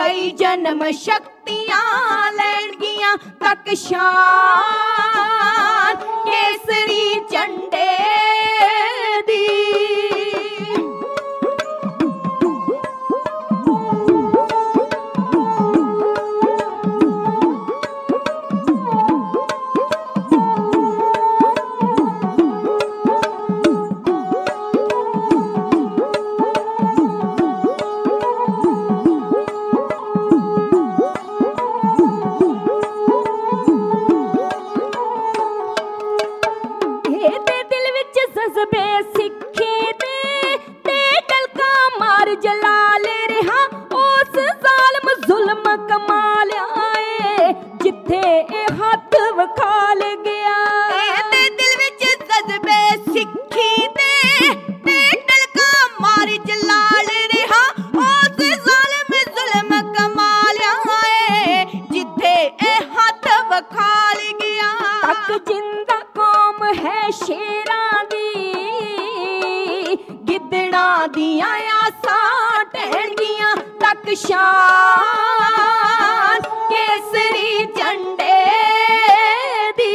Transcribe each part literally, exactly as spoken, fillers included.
कई जन्म शक्तियां लैणगियां तक शान केसरी झंडे दी। शान केसरी झंडे दी।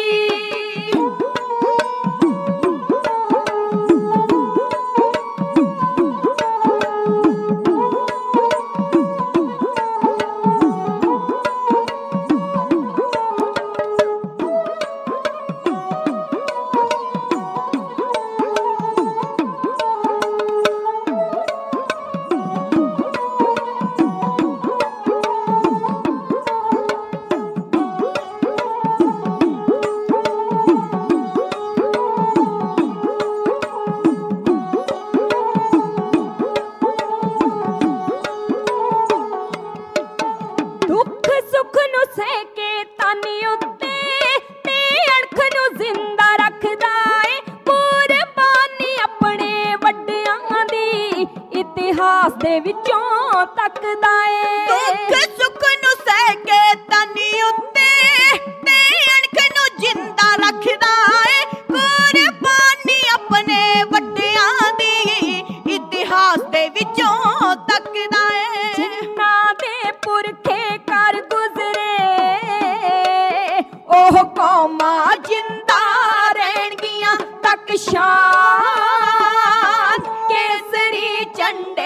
दे विचों तकदा ए दुख सुख नु सह के तनी उत्ते ते अणख नु जिंदा रखदा ए कुर्बानी अपने वड्डियां दी इतिहास दे विचों तकदा ए जिन्ना दे पुरखे कर गुजरे ओह कौमां जिंदा रहणगियां तक शान केसरी झंडे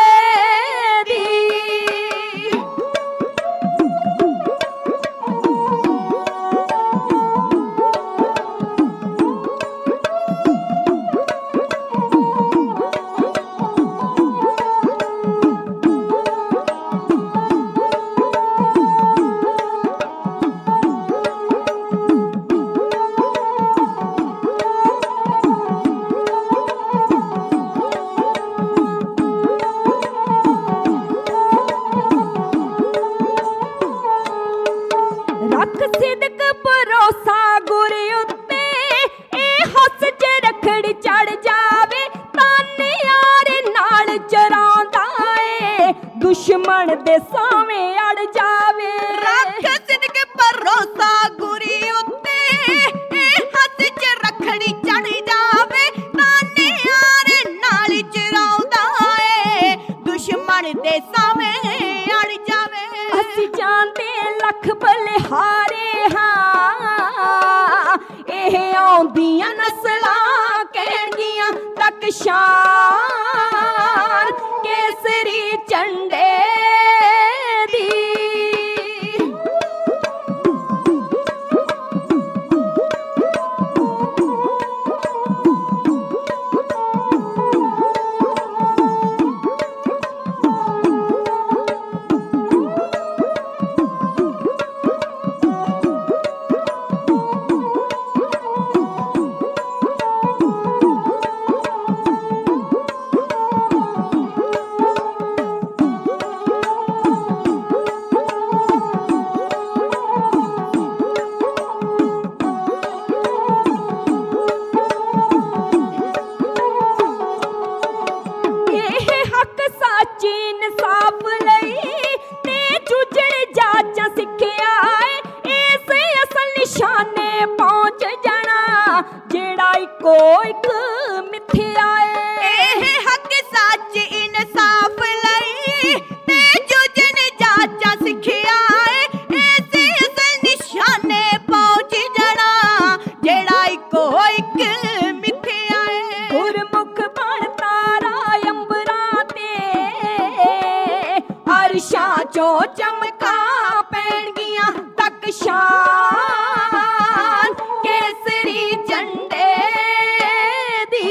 सिदक भरोसा गुर उत्ते ए हस च रखड़ी चढ़ जावे ताने यार नाल चरांदा ए दुश्मन दे सावे अड़ जावे रख सिदक भरोसा गुर उत्ते ए हस च रखड़ी चढ़ जावे ताने यार नाल चरांदा ए दुश्मन दे सावे अड़ जावे असी जानते लख बलिहारे आउंदियां नस्लां कहणगियां तक शान केसरी झंडे दी। कोई मिथ्या ए हक सच इंसाफ लई ते जुजन ਅਰਸ਼ਾਂ ਚੋਂ ਚਮਕਾਂ ਪੈਣਗੀਆਂ ਤੱਕ ਸ਼ਾਨ ਕੇਸਰੀ ਝੰਡੇ ਦੀ।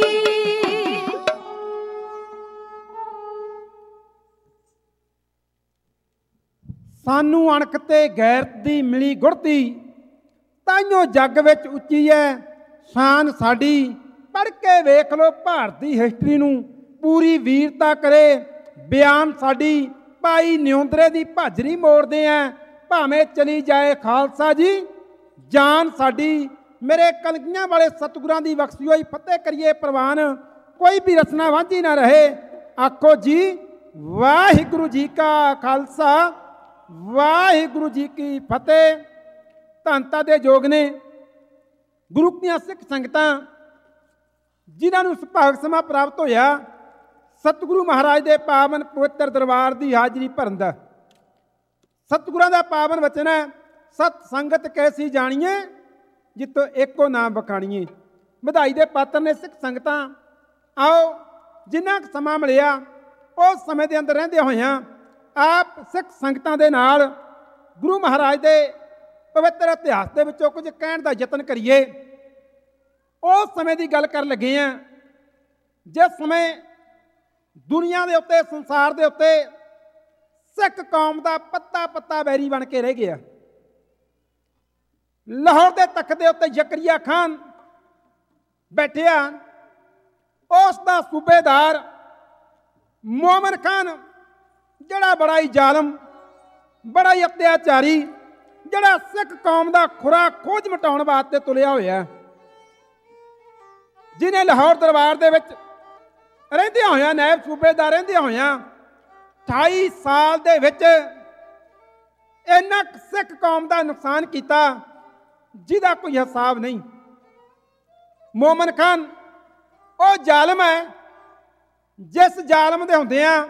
ਸਾਨੂੰ ਅਣਖ ਤੇ ਗੈਰਤ ਦੀ ਮਿਲੀ ਗੁੜਤੀ, ਤਾਈਓ ਜੱਗ ਵਿੱਚ ਉੱਚੀ ਹੈ ਸ਼ਾਨ ਸਾਡੀ। ਪੜ੍ਹ ਕੇ ਵੇਖ ਲਓ ਭਾਰਤ ਦੀ ਹਿਸਟਰੀ ਨੂੰ, ਪੂਰੀ ਵੀਰਤਾ ਕਰੇ ਬਿਆਨ ਸਾਡੀ। ਭਾਈ ਨਿਉਂਦਰੇ ਦੀ ਭਾਜਰੀ ਮੋੜਦੇ ਆ, ਭਾਵੇਂ ਚਲੀ ਜਾਏ ਖਾਲਸਾ ਜੀ ਜਾਨ ਸਾਡੀ। ਮੇਰੇ ਕਲਗੀਆਂ ਵਾਲੇ ਸਤਿਗੁਰਾਂ ਦੀ ਬਖਸ਼ੀ ਹੋਈ ਫਤਿਹ ਕਰੀਏ ਪ੍ਰਵਾਨ, ਕੋਈ ਵੀ ਰਸਨਾ ਵਾਂਝੀ ਨਾ ਰਹੇ। ਆਖੋ ਜੀ ਵਾਹਿਗੁਰੂ ਜੀ ਕਾ ਖਾਲਸਾ ਵਾਹਿਗੁਰੂ ਜੀ ਕੀ ਫਤਿਹ। ਧੰਨਤਾ ਦੇ ਯੋਗ ਨੇ ਗੁਰੂ ਦੀਆਂ ਸਿੱਖ ਸੰਗਤਾਂ ਜਿਨ੍ਹਾਂ ਨੂੰ ਸੁਭਾਗ ਸਮਾਂ ਪ੍ਰਾਪਤ ਹੋਇਆ ਸਤਿਗੁਰੂ ਮਹਾਰਾਜ ਦੇ ਪਾਵਨ ਪਵਿੱਤਰ ਦਰਬਾਰ ਦੀ ਹਾਜ਼ਰੀ ਭਰਨ ਦਾ। ਸਤਿਗੁਰਾਂ ਦਾ ਪਾਵਨ ਵਚਨ ਹੈ, ਸਤ ਸੰਗਤ ਕੈਸੀ ਜਾਣੀਏ ਜਿੱਤੋਂ ਇੱਕੋ ਨਾਮ ਬਖਾਣੀਏ। ਵਧਾਈ ਦੇ ਪਾਤਰ ਨੇ ਸਿੱਖ ਸੰਗਤਾਂ। ਆਓ ਜਿੰਨਾ ਕੁ ਸਮਾਂ ਮਿਲਿਆ ਉਸ ਸਮੇਂ ਦੇ ਅੰਦਰ ਰਹਿੰਦੇ ਹੋਇਆਂ ਆਪ ਸਿੱਖ ਸੰਗਤਾਂ ਦੇ ਨਾਲ ਗੁਰੂ ਮਹਾਰਾਜ ਦੇ ਪਵਿੱਤਰ ਇਤਿਹਾਸ ਦੇ ਵਿੱਚੋਂ ਕੁਝ ਕਹਿਣ ਦਾ ਯਤਨ ਕਰੀਏ। ਉਸ ਸਮੇਂ ਦੀ ਗੱਲ ਕਰਨ ਲੱਗੇ ਹਾਂ ਜਿਸ ਸਮੇਂ ਦੁਨੀਆ ਦੇ ਉੱਤੇ ਸੰਸਾਰ ਦੇ ਉੱਤੇ ਸਿੱਖ ਕੌਮ ਦਾ ਪੱਤਾ ਪੱਤਾ ਬੈਰੀ ਬਣ ਕੇ ਰਹਿ ਗਿਆ। ਲਾਹੌਰ ਦੇ ਤਖਤ ਦੇ ਉੱਤੇ ਜ਼ਕਰੀਆ ਖਾਨ ਬੈਠਿਆ, ਉਸ ਦਾ ਸੂਬੇਦਾਰ ਮੋਮਨ ਖਾਨ ਜਿਹੜਾ ਬੜਾ ਹੀ ਜ਼ਾਲਮ ਬੜਾ ਹੀ ਅਤਿਆਚਾਰੀ, ਜਿਹੜਾ ਸਿੱਖ ਕੌਮ ਦਾ ਖੁਰਾ ਖੋਜ ਮਿਟਾਉਣ ਵਾਸਤੇ ਤੁਲਿਆ ਹੋਇਆ, ਜਿਹਨੇ ਲਾਹੌਰ ਦਰਬਾਰ ਦੇ ਵਿੱਚ ਰਹਿੰਦਿਆਂ ਹੋਇਆਂ ਨਾਇਬ ਸੂਬੇਦਾਰ ਰਹਿੰਦਿਆਂ ਹੋਇਆਂ ਅਠਾਈ ਸਾਲ ਦੇ ਵਿੱਚ ਇੰਨਾ ਸਿੱਖ ਕੌਮ ਦਾ ਨੁਕਸਾਨ ਕੀਤਾ ਜਿਹਦਾ ਕੋਈ ਹਿਸਾਬ ਨਹੀਂ। ਮੋਮਨ ਖਾਨ ਉਹ ਜ਼ਾਲਮ ਹੈ ਜਿਸ ਜ਼ਾਲਮ ਦੇ ਹੁੰਦਿਆਂ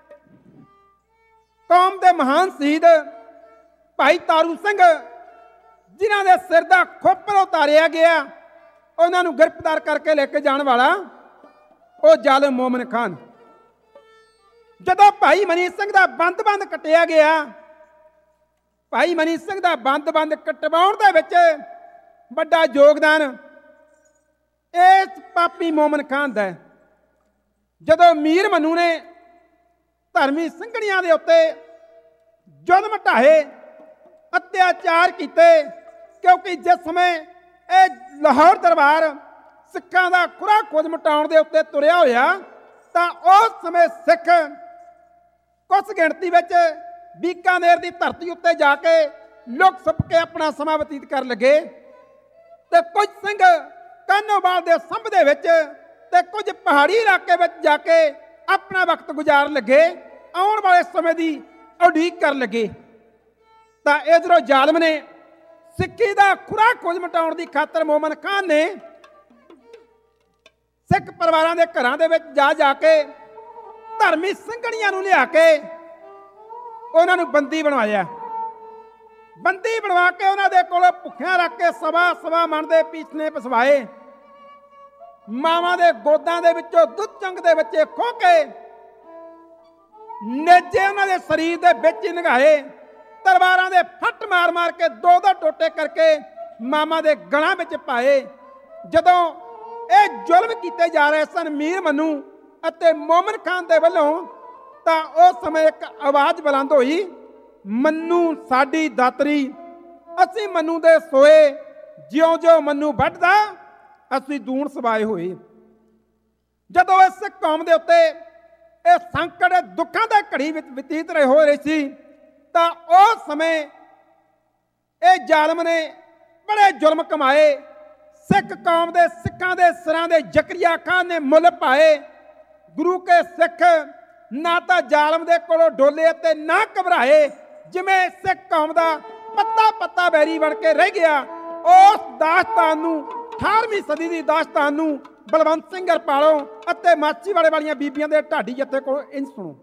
ਕੌਮ ਦੇ ਮਹਾਨ ਸ਼ਹੀਦ ਭਾਈ ਤਾਰੂ ਸਿੰਘ ਜਿਨ੍ਹਾਂ ਦੇ ਸਿਰ ਦਾ ਖੋਪਰ ਉਤਾਰਿਆ ਗਿਆ, ਉਹਨਾਂ ਨੂੰ ਗ੍ਰਿਫਤਾਰ ਕਰਕੇ ਲੈ ਕੇ ਜਾਣ ਵਾਲਾ ਉਹ ਜ਼ਾਲਮ ਮੋਮਨ ਖਾਨ। ਜਦੋਂ ਭਾਈ ਮਨੀ ਸਿੰਘ ਦਾ ਬੰਦ ਬੰਦ ਕੱਟਿਆ ਗਿਆ, ਭਾਈ ਮਨੀ ਸਿੰਘ ਦਾ ਬੰਦ ਬੰਦ ਕਟਵਾਉਣ ਦੇ ਵਿੱਚ ਵੱਡਾ ਯੋਗਦਾਨ ਇਸ ਪਾਪੀ ਮੋਮਨ ਖਾਨ ਦਾ। ਜਦੋਂ ਮੀਰ ਮਨੂ ਨੇ ਧਰਮੀ ਸਿੰਘਣੀਆਂ ਦੇ ਉੱਤੇ ਜ਼ੁਲਮ ਢਾਏ, ਅਤਿਆਚਾਰ ਕੀਤੇ, ਕਿਉਂਕਿ ਜਿਸ ਸਮੇਂ ਇਹ ਲਾਹੌਰ ਦਰਬਾਰ ਸਿੱਖਾਂ ਦਾ ਖੁਰਾ ਖੋਜ ਮਿਟਾਉਣ ਦੇ ਉੱਤੇ ਤੁਰਿਆ ਹੋਇਆ ਤਾਂ ਉਸ ਸਮੇਂ ਸਿੱਖ ਕੁਝ ਗਿਣਤੀ ਵਿੱਚ ਬੀਕਾਨੇਰ ਦੀ ਧਰਤੀ ਉੱਤੇ ਜਾ ਕੇ ਲੁਕ ਛੁਪ ਕੇ ਆਪਣਾ ਸਮਾਂ ਬਤੀਤ ਕਰਨ ਲੱਗੇ ਤੇ ਕੁਝ ਸਿੰਘ ਕਾਨੋਵਾਲ ਦੇ ਸੰਭ ਦੇ ਵਿੱਚ ਤੇ ਕੁਝ ਪਹਾੜੀ ਇਲਾਕੇ ਵਿੱਚ ਜਾ ਕੇ ਆਪਣਾ ਵਕਤ ਗੁਜ਼ਾਰਨ ਲੱਗੇ, ਆਉਣ ਵਾਲੇ ਸਮੇਂ ਦੀ ਉਡੀਕ ਕਰਨ ਲੱਗੇ। ਤਾਂ ਇਧਰੋਂ ਜ਼ਾਲਮ ਨੇ ਸਿੱਖੀ ਦਾ ਖੁਰਾ ਖੋਜ ਮਿਟਾਉਣ ਦੀ ਖਾਤਰ ਮੋਮਨ ਖਾਨ ਨੇ ਸਿੱਖ ਪਰਿਵਾਰਾਂ ਦੇ ਘਰਾਂ ਦੇ ਵਿੱਚ ਜਾ ਜਾ ਕੇ ਧਰਮੀ ਸਿੰਘਣੀਆਂ ਨੂੰ ਲਿਆ ਕੇ ਉਹਨਾਂ ਨੂੰ ਬੰਦੀ ਬਣਵਾਇਆ। ਬੰਦੀ ਬਣਵਾ ਕੇ ਉਹਨਾਂ ਦੇ ਕੋਲ ਭੁੱਖਿਆਂ ਰੱਖ ਕੇ ਸਵਾ ਸਵਾ ਮਣ ਦੇ ਪੀਸਨੇ ਪਸਵਾਏ, ਮਾਵਾਂ ਦੇ ਗੋਦਾਂ ਦੇ ਵਿੱਚੋਂ ਦੁੱਧ ਚੰਗ ਦੇ ਬੱਚੇ ਖੋਹ ਕੇ ਨੇਜੇ ਉਹਨਾਂ ਦੇ ਸਰੀਰ ਦੇ ਵਿੱਚ ਹੀ ਨਗਾਏ, ਤਲਵਾਰਾਂ ਦੇ ਫੱਟ ਮਾਰ ਮਾਰ ਕੇ ਦੋ ਦੋ ਟੋਟੇ ਕਰਕੇ ਮਾਮਾ ਦੇ ਗਲਾਂ ਵਿੱਚ ਪਾਏ। ਜਦੋਂ ਇਹ ਜ਼ੁਲਮ ਕੀਤੇ ਜਾ ਰਹੇ ਸਨ ਮੀਰ ਮਨੂ ਅਤੇ ਮੋਮਨ ਖਾਨ ਦੇ ਵੱਲੋਂ, ਤਾਂ ਉਸ ਸਮੇਂ ਇੱਕ ਆਵਾਜ਼ ਬੁਲੰਦ ਹੋਈ, ਮੰਨੂ ਸਾਡੀ ਦਾਤਰੀ, ਅਸੀਂ ਮੰਨੂ ਦੇ ਸੋਏ, ਜਿਉਂ ਜਿਉਂ ਮੰਨੂ ਵੱਢਦਾ ਅਸੀਂ ਦੂਣ ਸਵਾਏ ਹੋਏ। ਜਦੋਂ ਇਸ ਕੌਮ ਦੇ ਉੱਤੇ ਇਹ ਸੰਕਟ ਦੁੱਖਾਂ ਦਾ ਘੜੀ ਵਿੱਚ ਬਤੀਤ ਰਹੇ ਹੋ ਰਹੀ ਸੀ ਤਾਂ ਉਸ ਸਮੇਂ ਇਹ ਜ਼ਾਲਮ ਨੇ ਬੜੇ ਜ਼ੁਲਮ ਕਮਾਏ। ਸਿੱਖ ਕੌਮ ਦੇ ਸਿੱਖਾਂ ਦੇ ਸਿਰਾਂ ਦੇ ਜ਼ਕਰੀਆ ਖਾਨ ਨੇ ਮੁੱਲ ਪਾਏ। ਗੁਰੂ ਕੇ ਸਿੱਖ ਨਾ ਤਾਂ ਜ਼ਾਲਮ ਦੇ ਕੋਲੋਂ ਡੋਲੇ ਅਤੇ ਨਾ ਘਬਰਾਏ। ਜਿਵੇਂ ਸਿੱਖ ਕੌਮ ਦਾ ਪੱਤਾ ਪੱਤਾ ਬੈਰੀ ਬਣ ਕੇ ਰਹਿ ਗਿਆ, ਉਸ ਦਾਸਤਾਨ ਨੂੰ ਅਠਾਰਵੀਂ ਸਦੀ ਦੀ ਦਾਸਤਾਨ ਨੂੰ ਬਲਵੰਤ ਸਿੰਘ ਹਰਪਾਲੋਂ ਅਤੇ ਮਾਚੀਵਾੜੇ ਵਾਲੀਆਂ ਬੀਬੀਆਂ ਦੇ ਢਾਡੀ ਜੱਥੇ ਕੋਲ ਇੰਝ ਸੁਣੋ।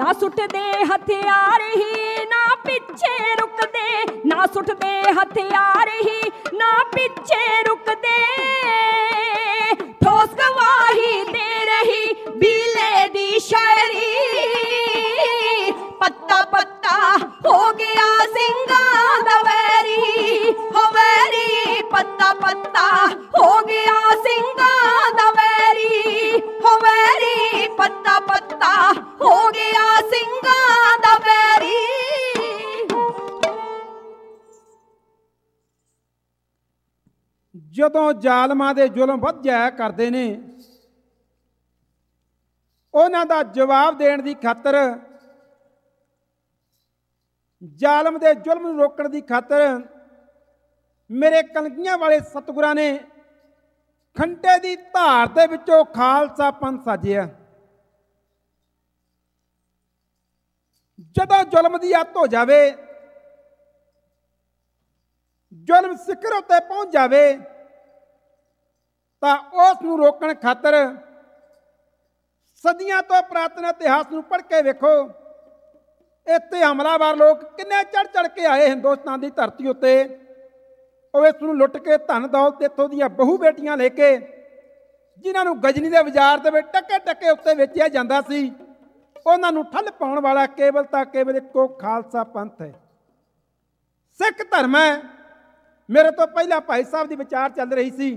ਨਾ ਸੁੱਟਦੇ ਹਥਿਆਰ ਹੀ ਨਾ ਪਿੱਛੇ ਰੁਕਦੇ, ਨਾ ਸੁੱਟਦੇ ਹਥਿਆਰ ਹੀ ਨਾ ਪਿੱਛੇ ਰੁਕਦੇ। ਠੋਸ ਗਵਾਹੀ ਦੇ ਰਹੀ ਬੀਲੇ ਦੀ ਸ਼ਾਇਰੀ, ਪੱਤਾ ਪੱਤਾ ਹੋ ਗਿਆ ਸਿੰਘਾਂ ਦਾ ਵੈਰੀ, ਹੋ ਵੈਰੀ ਪੱਤਾ ਪੱਤਾ ਹੋ ਗਿਆ ਸਿੰਘਾਂ ਦਾ ਵੈਰੀ, ਹੋ ਵੈਰੀ ਪੱਤਾ ਪੱਤਾ ਹੋ ਗਿਆ ਸਿੰਘਾਂ ਦਾ ਵੈਰੀ। ਜਦੋਂ ਜ਼ਾਲਮਾਂ ਦੇ ਜ਼ੁਲਮ ਵੱਧ ਜਾਇਆ ਕਰਦੇ ਨੇ, ਉਹਨਾਂ ਦਾ ਜਵਾਬ ਦੇਣ ਦੀ ਖਾਤਰ, ਜ਼ਾਲਮ ਦੇ ਜ਼ੁਲਮ ਨੂੰ ਰੋਕਣ ਦੀ ਖਾਤਰ ਮੇਰੇ ਕਲਗੀਆਂ ਵਾਲੇ ਸਤਿਗੁਰਾਂ ਨੇ ਖੰਡੇ ਦੀ ਧਾਰ ਦੇ ਵਿੱਚੋਂ ਖਾਲਸਾ ਪੰਥ ਸਾਜਿਆ। ਜਦੋਂ ਜ਼ੁਲਮ ਦੀ ਅੱਤ ਹੋ ਜਾਵੇ, ਜ਼ੁਲਮ ਸਿਖਰ ਉੱਤੇ ਪਹੁੰਚ ਜਾਵੇ, ਤਾਂ ਉਸ ਨੂੰ ਰੋਕਣ ਖਾਤਰ ਸਦੀਆਂ ਤੋਂ ਪੁਰਾਤਨ ਇਤਿਹਾਸ ਨੂੰ ਪੜ੍ਹ ਕੇ ਵੇਖੋ। ਇੱਥੇ ਹਮਲਾਵਰ ਲੋਕ ਕਿੰਨੇ ਚੜ ਚੜ ਕੇ ਆਏ ਹਿੰਦੁਸਤਾਨ ਦੀ ਧਰਤੀ ਉੱਤੇ। ਉਹ ਇਸ ਨੂੰ ਲੁੱਟ ਕੇ ਧਨ ਦੌਲਤ ਇੱਥੋਂ ਦੀਆਂ ਬਹੂ ਬੇਟੀਆਂ ਲੈ ਕੇ, ਜਿਨ੍ਹਾਂ ਨੂੰ ਗਜਨੀ ਦੇ ਬਾਜ਼ਾਰ ਦੇ ਵਿੱਚ ਟੱਕੇ ਟੱਕੇ ਉੱਤੇ ਵੇਚਿਆ ਜਾਂਦਾ ਸੀ, ਉਹਨਾਂ ਨੂੰ ਠੱਲ ਪਾਉਣ ਵਾਲਾ ਕੇਵਲ ਤਾਂ ਕੇਵਲ ਇੱਕੋ ਖਾਲਸਾ ਪੰਥ ਹੈ, ਸਿੱਖ ਧਰਮ ਹੈ। ਮੇਰੇ ਤੋਂ ਪਹਿਲਾਂ ਭਾਈ ਸਾਹਿਬ ਦੀ ਵਿਚਾਰ ਚੱਲ ਰਹੀ ਸੀ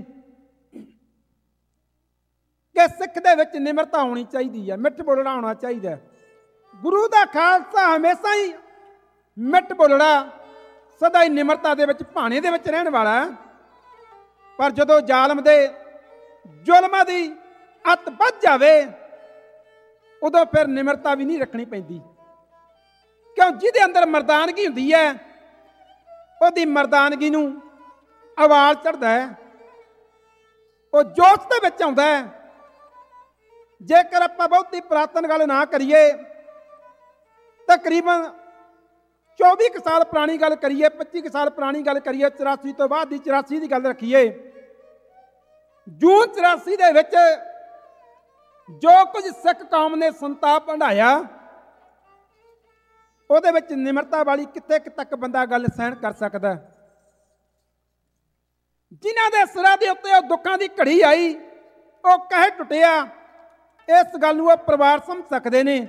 ਕਿ ਸਿੱਖ ਦੇ ਵਿੱਚ ਨਿਮਰਤਾ ਹੋਣੀ ਚਾਹੀਦੀ ਹੈ, ਮਿੱਠ ਬੋਲਣਾ ਹੋਣਾ ਚਾਹੀਦਾ। ਗੁਰੂ ਦਾ ਖਾਲਸਾ ਹਮੇਸ਼ਾ ਹੀ ਮਿੱਠ ਬੋਲਣਾ, ਸਦਾ ਹੀ ਨਿਮਰਤਾ ਦੇ ਵਿੱਚ, ਭਾਣੇ ਦੇ ਵਿੱਚ ਰਹਿਣ ਵਾਲਾ। ਪਰ ਜਦੋਂ ਜ਼ਾਲਮ ਦੇ ਜ਼ੁਲਮਾਂ ਦੀ ਅੱਤ ਵੱਧ ਜਾਵੇ, ਉਦੋਂ ਫਿਰ ਨਿਮਰਤਾ ਵੀ ਨਹੀਂ ਰੱਖਣੀ ਪੈਂਦੀ, ਕਿਉਂ ਜਿਹਦੇ ਅੰਦਰ ਮਰਦਾਨਗੀ ਹੁੰਦੀ ਹੈ, ਉਹਦੀ ਮਰਦਾਨਗੀ ਨੂੰ ਅਵਾਲ ਚੜ੍ਹਦਾ ਹੈ, ਉਹ ਜੋਸ਼ ਦੇ ਵਿੱਚ ਆਉਂਦਾ ਹੈ। ਜੇਕਰ ਆਪਾਂ ਬਹੁਤੀ ਪੁਰਾਤਨ ਗੱਲ ਨਾ ਕਰੀਏ, ਤਕਰੀਬਨ ਚੌਵੀ ਕੁ ਸਾਲ ਪੁਰਾਣੀ ਗੱਲ ਕਰੀਏ, ਪੱਚੀ ਕੁ ਸਾਲ ਪੁਰਾਣੀ ਗੱਲ ਕਰੀਏ, ਚੁਰਾਸੀ ਤੋਂ ਬਾਅਦ ਦੀ ਚੁਰਾਸੀ ਦੀ ਗੱਲ ਰੱਖੀਏ, ਜੂਨ ਚੁਰਾਸੀ ਦੇ ਵਿੱਚ ਜੋ ਕੁਝ ਸਿੱਖ ਕੌਮ ਨੇ ਸੰਤਾਪ ਹੰਢਾਇਆ, ਉਹਦੇ ਵਿੱਚ ਨਿਮਰਤਾ ਵਾਲੀ ਕਿੱਥੇ ਤੱਕ ਬੰਦਾ ਗੱਲ ਸਹਿਣ ਕਰ ਸਕਦਾ। ਜਿਨ੍ਹਾਂ ਦੇ ਸਿਰਾਂ ਦੇ ਉੱਤੇ ਉਹ ਦੁੱਖਾਂ ਦੀ ਘੜੀ ਆਈ, ਉਹ ਕਹਿ ਟੁੱਟਿਆ, ਇਸ ਗੱਲ ਨੂੰ ਉਹ ਪਰਿਵਾਰ ਸਮਝ ਸਕਦੇ ਨੇ।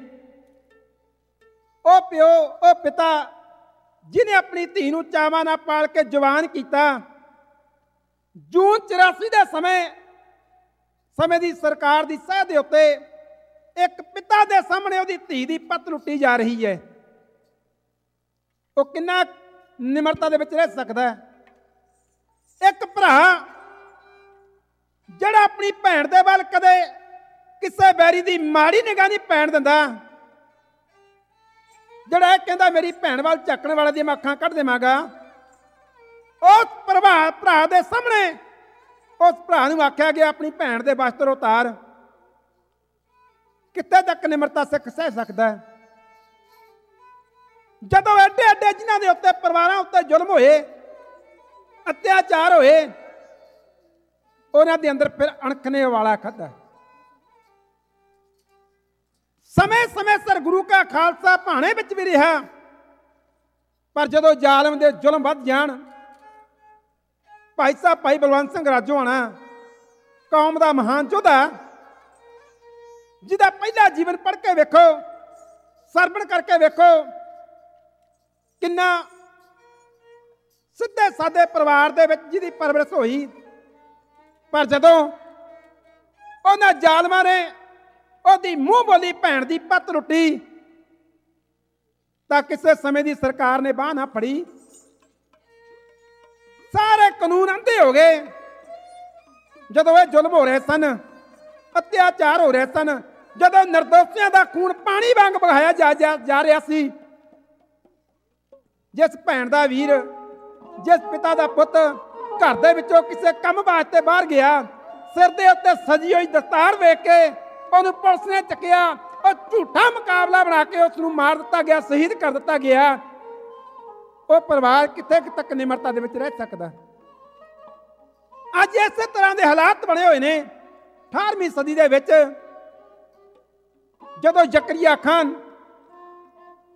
ਉਹ ਪਿਓ, ਉਹ ਪਿਤਾ ਜਿਹਨੇ ਆਪਣੀ ਧੀ ਨੂੰ ਚਾਵਾਂ ਨਾਲ ਪਾਲ ਕੇ ਜਵਾਨ ਕੀਤਾ, ਜੂਨ ਚੁਰਾਸੀ ਦੇ ਸਮੇਂ ਸਮੇਂ ਦੀ ਸਰਕਾਰ ਦੀ ਸਹੁੰ ਦੇ ਉੱਤੇ ਇੱਕ ਪਿਤਾ ਦੇ ਸਾਹਮਣੇ ਉਹਦੀ ਧੀ ਦੀ ਪੱਤ ਲੁੱਟੀ ਜਾ ਰਹੀ ਹੈ, ਉਹ ਕਿੰਨਾ ਨਿਮਰਤਾ ਦੇ ਵਿੱਚ ਰਹਿ ਸਕਦਾ ਹੈ? ਇੱਕ ਭਰਾ ਜਿਹੜਾ ਆਪਣੀ ਭੈਣ ਦੇ ਵੱਲ ਕਦੇ ਕਿਸੇ ਬੈਰੀ ਦੀ ਮਾੜੀ ਨਿਗਾਹ ਨਹੀਂ ਪੈਣ ਦਿੰਦਾ, ਜਿਹੜਾ ਇਹ ਕਹਿੰਦਾ ਮੇਰੀ ਭੈਣ ਵੱਲ ਝੱਕਣ ਵਾਲੇ ਦੀਆਂ ਮੈਂ ਅੱਖਾਂ ਕੱਢ ਦੇਵਾਂਗਾ, ਉਸ ਭਰਾ ਭਰਾ ਦੇ ਸਾਹਮਣੇ ਉਸ ਭਰਾ ਨੂੰ ਆਖਿਆ ਗਿਆ ਆਪਣੀ ਭੈਣ ਦੇ ਵਸਤਰ ਉਤਾਰ। ਕਿੱਥੇ ਤੱਕ ਨਿਮਰਤਾ ਸਿੱਖ ਸਹਿ ਸਕਦਾ ਹੈ? ਜਦੋਂ ਐਡੇ ਐਡੇ ਜਿਨ੍ਹਾਂ ਦੇ ਉੱਤੇ ਪਰਿਵਾਰਾਂ ਉੱਤੇ ਜ਼ੁਲਮ ਹੋਏ, ਅਤਿਆਚਾਰ ਹੋਏ, ਉਹਨਾਂ ਦੇ ਅੰਦਰ ਫਿਰ ਅਣਖਣੇ ਵਾਲਾ ਖਾਧਾ। ਸਮੇਂ ਸਮੇਂ ਸਿਰ ਗੁਰੂ ਕਾ ਖਾਲਸਾ ਭਾਣੇ ਵਿੱਚ ਵੀ ਰਿਹਾ, ਪਰ ਜਦੋਂ ਜ਼ਾਲਮ ਦੇ ਜ਼ੁਲਮ ਵੱਧ ਜਾਣ, ਭਾਈ ਸਾਹਿਬ ਭਾਈ ਬਲਵੰਤ ਸਿੰਘ ਰਾਜੋਆਣਾ ਕੌਮ ਦਾ ਮਹਾਨ ਯੋਧਾ, ਜਿਹਦਾ ਪਹਿਲਾ ਜੀਵਨ ਪੜ੍ਹ ਕੇ ਵੇਖੋ, ਸਰਵਣ ਕਰਕੇ ਵੇਖੋ, ਕਿੰਨਾ ਸਿੱਧੇ ਸਾਦੇ ਪਰਿਵਾਰ ਦੇ ਵਿੱਚ ਜਿਹਦੀ ਪਰਵਰਿਸ਼ ਹੋਈ, ਪਰ ਜਦੋਂ ਉਹਨਾਂ ਜ਼ਾਲਮਾਂ ਨੇ ਉਹਦੀ ਮੂੰਹ ਬੋਲੀ ਭੈਣ ਦੀ ਪੱਤ ਲੁੱਟੀ, ਤਾਂ ਕਿਸੇ ਸਮੇਂ ਦੀ ਸਰਕਾਰ ਨੇ ਬਾਂਹ ਨਾ ਫੜੀ, ਸਾਰੇ ਕਾਨੂੰਨ ਅੰਧੇ ਹੋ ਗਏ। ਜਦੋਂ ਇਹ ਜ਼ੁਲਮ ਹੋ ਰਹੇ ਸਨ, ਅਤਿਆਚਾਰ ਹੋ ਰਹੇ ਸਨ, ਜਦੋਂ ਨਿਰਦੋਸ਼ੀਆਂ ਦਾ ਖੂਨ ਪਾਣੀ ਵਾਂਗ ਵਹਾਇਆ ਜਾ ਜਾ ਰਿਹਾ ਸੀ, ਜਿਸ ਭੈਣ ਦਾ ਵੀਰ, ਜਿਸ ਪਿਤਾ ਦਾ ਪੁੱਤ ਘਰ ਦੇ ਵਿੱਚੋਂ ਕਿਸੇ ਕੰਮ ਵਾਸਤੇ ਬਾਹਰ ਗਿਆ, ਸਿਰ ਦੇ ਉੱਤੇ ਸਜੀ ਹੋਈ ਦਸਤਾਰ ਵੇਖ ਕੇ ਉਹਨੂੰ ਪੁਲਿਸ ਨੇ ਚੱਕਿਆ, ਉਹ ਝੂਠਾ ਮੁਕਾਬਲਾ ਬਣਾ ਕੇ ਉਸ ਨੂੰ ਮਾਰ ਦਿੱਤਾ ਗਿਆ, ਸ਼ਹੀਦ ਕਰ ਦਿੱਤਾ ਗਿਆ। ਉਹ ਪਰਿਵਾਰ ਕਿੱਥੇ ਤੱਕ ਨਿਮਰਤਾ ਦੇ ਵਿੱਚ ਰਹਿ ਸਕਦਾ? ਅੱਜ ਇਸੇ ਤਰ੍ਹਾਂ ਦੇ ਹਾਲਾਤ ਬਣੇ ਹੋਏ ਨੇ। ਅਠਾਰਵੀਂ ਸਦੀ ਦੇ ਵਿੱਚ ਜਦੋਂ ਜ਼ਕਰੀਆ ਖਾਨ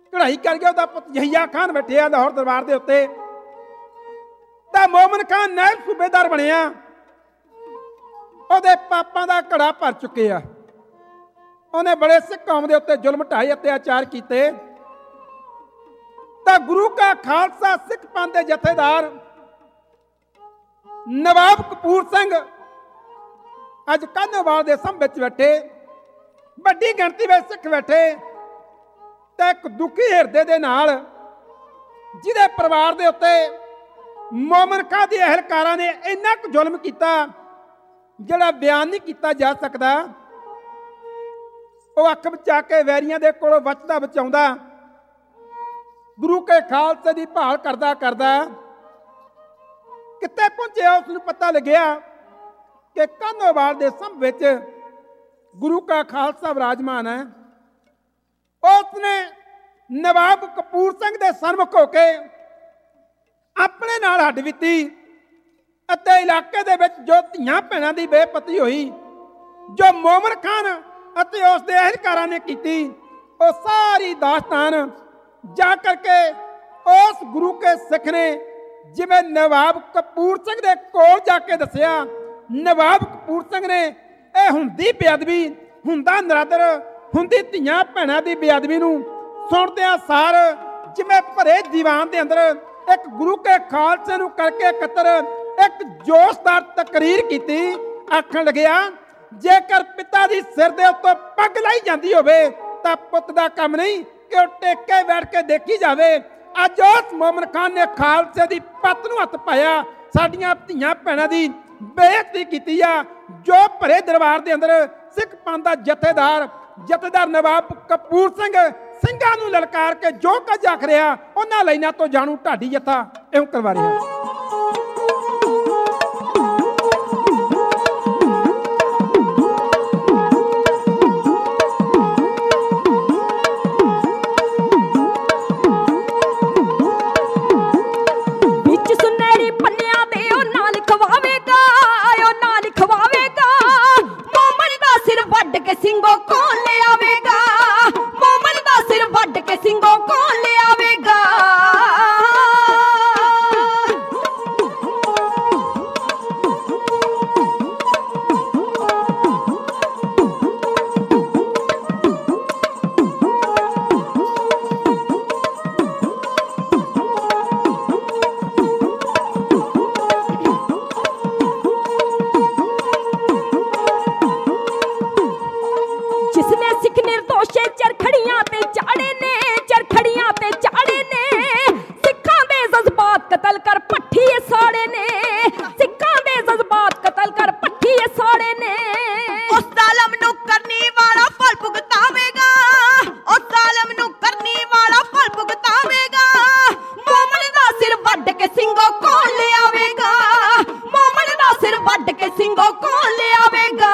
ਕਢਾਈ ਕਰ ਗਿਆ। ਉਹਦਾ ਪੁੱਤ ਯਹੀਆ ਖਾਨ ਬੈਠਿਆ ਲਾਹੌਰ ਦਰਬਾਰ ਦੇ ਉੱਤੇ। ਤਾਂ ਮੋਮਨ ਖਾਨ ਨਾਇਬ ਸੂਬੇਦਾਰ ਬਣਿਆ। ਉਹਦੇ ਪਾਪਾਂ ਦਾ ਘੜਾ ਭਰ ਚੁੱਕੇ ਆ। ਉਹਨੇ ਬੜੇ ਸਿੱਖ ਕੌਮ ਦੇ ਉੱਤੇ ਜ਼ੁਲਮ ਢਾਏ, ਅਤਿਆਚਾਰ ਕੀਤੇ। ਤਾਂ ਗੁਰੂ ਕਾ ਖਾਲਸਾ ਸਿੱਖ ਪੰਥ ਦੇ ਜਥੇਦਾਰ ਨਵਾਬ ਕਪੂਰ ਸਿੰਘ ਅੱਜ ਕਾਹਨੋਵਾਲ ਦੇ ਸੰਭ ਵਿੱਚ ਬੈਠੇ, ਵੱਡੀ ਗਿਣਤੀ ਵਿੱਚ ਸਿੱਖ ਬੈਠੇ। ਤੇ ਇੱਕ ਦੁਖੀ ਹਿਰਦੇ ਦੇ ਨਾਲ, ਜਿਹਦੇ ਪਰਿਵਾਰ ਦੇ ਉੱਤੇ ਮੋਮਨ ਖਾਂ ਦੇ ਅਹਿਲਕਾਰਾਂ ਨੇ ਇੰਨਾ ਕੁ ਜ਼ੁਲਮ ਕੀਤਾ ਜਿਹੜਾ ਬਿਆਨ ਨਹੀਂ ਕੀਤਾ ਜਾ ਸਕਦਾ। ਉਹ ਅੱਖ ਬਚਾ ਕੇ ਵੈਰੀਆਂ ਦੇ ਕੋਲੋਂ ਬਚਦਾ ਬਚਾਉਂਦਾ ਗੁਰੂ ਕੇ ਖਾਲਸੇ ਦੀ ਭਾਲ ਕਰਦਾ ਕਰਦਾ ਕਿੱਥੇ ਪਹੁੰਚਿਆ। ਉਸ ਨੂੰ ਪਤਾ ਲੱਗਿਆ ਕਿ ਕਾਹਨੋਵਾਲ ਦੇ ਸੰਭ ਵਿੱਚ ਗੁਰੂ ਕਾ ਖਾਲਸਾ ਵਿਰਾਜਮਾਨ ਹੈ। ਉਸ ਨੇ ਨਵਾਬ ਕਪੂਰ ਸਿੰਘ ਦੇ ਸਨਮੁਖ ਹੋ ਕੇ ਆਪਣੇ ਨਾਲ ਹੱਡਬੀਤੀ ਅਤੇ ਇਲਾਕੇ ਦੇ ਵਿੱਚ ਜੋ ਧੀਆਂ ਭੈਣਾਂ ਦੀ ਬੇਪਤੀ ਹੋਈ, ਜੋ ਮੋਮਨ ਖਾਨ ਅਤੇ ਉਸ ਦੇ ਅਹਿਲਕਾਰਾਂ ਨੇ ਕੀਤੀ, ਉਹ ਸਾਰੀ ਦਾਸਤਾਨ ਜਾ ਕਰਕੇ ਉਸ ਗੁਰੂ ਕੇ ਸਿੱਖ ਨੇ ਜਿਵੇਂ ਨਵਾਬ ਕਪੂਰ ਸਿੰਘ ਦੇ ਕੋਲ ਜਾ ਕੇ ਦੱਸਿਆ। ਨਵਾਬ ਕਪੂਰ ਸਿੰਘ ਨੇ ਇਹ ਹੁੰਦੀ ਬੇਅਦਬੀ, ਹੁੰਦਾ ਨਰਾਦਰ, ਹੁੰਦੀ ਧੀਆਂ ਭੈਣਾਂ ਦੀ ਬੇਅਦਬੀ ਨੂੰ ਸੁਣਦਿਆਂ ਸਾਰ ਜਿਵੇਂ ਭਰੇ ਦੀਵਾਨ ਦੇ ਅੰਦਰ ਇੱਕ ਗੁਰੂ ਕੇ ਖਾਲਸੇ ਨੂੰ ਕਰਕੇ ਇਕੱਤਰ ਇੱਕ ਜੋਸ਼ਦਾਰ ਤਕਰੀਰ ਕੀਤੀ। ਆਖਣ ਲੱਗਿਆ, ਜੇਕਰ ਪਿਤਾ ਦੀ ਸਿਰ ਦੇ ਉੱਤੋਂ ਪੱਗ ਲਾਈ ਜਾਂਦੀ ਹੋਵੇ ਤਾਂ ਪੁੱਤ ਦਾ ਕੰਮ ਨਹੀਂ ਕਿ ਉਹ ਟੇਕੇ ਬੈਠ ਕੇ ਦੇਖੀ ਜਾਵੇ। ਅੱਜ ਉਸ ਮੋਮਨ ਖਾਨ ਨੇ ਖਾਲਸੇ ਦੀ ਪੱਤ ਨੂੰ ਹੱਥ ਪਾਇਆ, ਸਾਡੀਆਂ ਧੀਆਂ ਭੈਣਾਂ ਦੀ ਬੇਇੱਜ਼ਤੀ ਕੀਤੀ ਆ। ਜੋ ਭਰੇ ਦਰਬਾਰ ਦੇ ਅੰਦਰ ਸਿੱਖ ਪੰਥ ਦਾ ਜਥੇਦਾਰ ਜਥੇਦਾਰ ਨਵਾਬ ਕਪੂਰ ਸਿੰਘ ਸਿੰਘਾਂ ਨੂੰ ਲਲਕਾਰ ਕੇ ਜੋ ਕੁਝ ਆਖ ਰਿਹਾ, ਉਹਨਾਂ ਲਾਈਨਾਂ ਤੋਂ ਜਾਣੂ ਢਾਡੀ ਜਥਾ ਇਉਂ ਕਰਵਾ ਰਿਹਾ। ਸਿੰਘੋ ਕੌਣ ਲਿਆਵੇਗਾ, ਮੋਮਨ ਦਾ ਸਿਰ ਵੱਢ ਕੇ ਸਿੰਘੋ ਕੌਣ ਲਿਆਵੇਗਾ। ਜਿਸਨੇ ਸਿੱਖ ਨਿਰਦੋਸ਼ੇ ਚਰਖੜੀਆਂ ਤੇ ਚਾੜੇ ਨੇ, ਚਰਖੜੀਆਂ ਤੇ ਚਾੜੇ ਨੇ, ਸਿੱਖਾਂ ਦੇ ਜਜ਼ਬਾਤ ਕਤਲ ਕਰ ਭੱਠੀ ਸਾੜੇ ਨੇ, ਸਿੱਖਾਂ ਦੇ ਜਜ਼ਬਾਤ ਕਤਲ ਕਰ ਭੱਠੀ ਸਾੜੇ ਨੇ। ਉਸ ਜ਼ਾਲਮ ਨੂੰ ਕਰਨੀ ਵਾਲਾ ਫਲ ਭੁਗਤਾਵੇਗਾ, ਉਸ ਜ਼ਾਲਮ ਨੂੰ ਕਰਨੀ ਵਾਲਾ ਫਲ ਭੁਗਤਾਵੇਗਾ। ਮੋਮਨ ਦਾ ਸਿਰ ਵੱਢ ਕੇ ਸਿੰਘੋ ਕੌਣ ਲਿਆਵੇਗਾ, ਮੋਮਨ ਦਾ ਸਿਰ ਵੱਢ ਕੇ ਸਿੰਘੋ ਕੌਣ ਲਿਆਵੇਗਾ।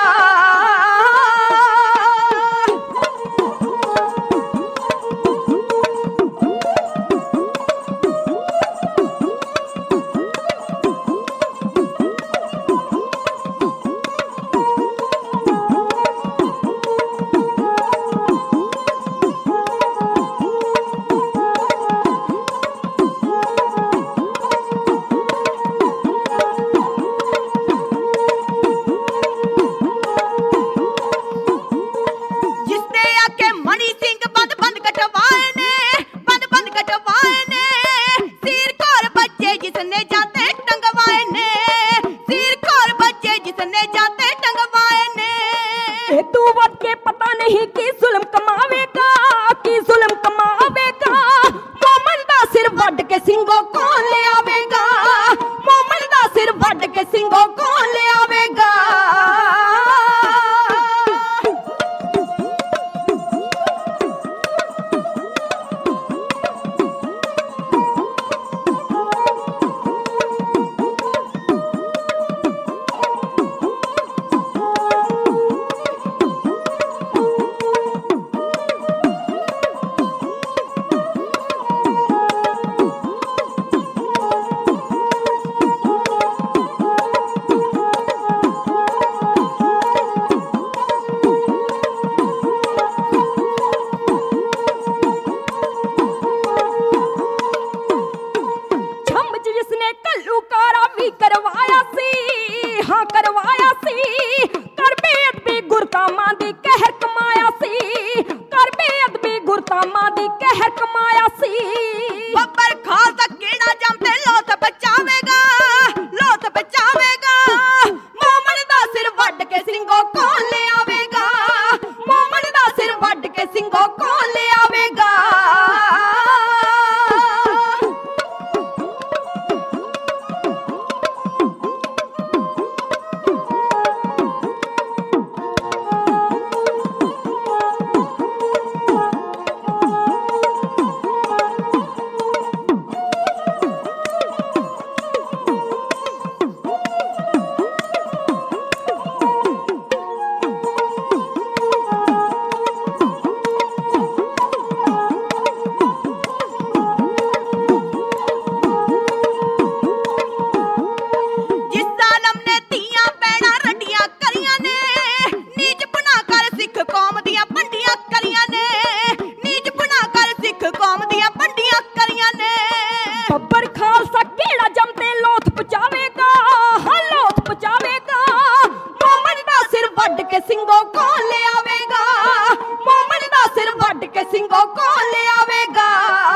ਸਿੰਘੋ ਕੌਣ ਲਿਆਵੇਗਾ, ਮੋਮਨ ਦਾ ਸਿਰ ਵੱਢ ਕੇ ਸਿੰਘੋ ਕੌਣ ਲਿਆਵੇਗਾ। ਕਾਮਾਂ ਦੀ ਕਹਿਰ ਕਮਾਇਆ ਸੀ। ਬੱਬਰ ਖਾਲਸਾ ਕਿਹੜਾ ਜੰਮ ਤੇ ਲੋਥ ਬਚਾਵੇਗਾ, ਲੋਥ ਬਚਾਵੇਗਾ। ਮੋਮਨ ਦਾ ਸਿਰ ਵੱਢ ਕੇ ਸਿੰਘੋ ਕੌਣ ਲਿਆਵੇਗਾ, ਮੋਮਨ ਦਾ ਸਿਰ ਵੱਢ ਕੇ ਸਿੰਘੋ ਕੌਣ ਲਿਆਵੇਗਾ। ਬੱਬਰ ਖਾਲਸਾ ਕਿਹੜਾ ਜੰਮ ਤੇ ਲੋਥ ਪਚਾਵੇਗਾ, ਹਾਂ ਲੋਥ ਪਚਾਵੇਗਾ। ਮੋਮਨ ਦਾ ਸਿਰ ਵੱਢ ਕੇ ਸਿੰਘੋ ਕੌਣ ਲਿਆਵੇਗਾ, ਮੋਮਨ ਦਾ ਸਿਰ ਵੱਢ ਕੇ ਸਿੰਘੋ ਕੌਣ ਲਿਆਵੇਗਾ।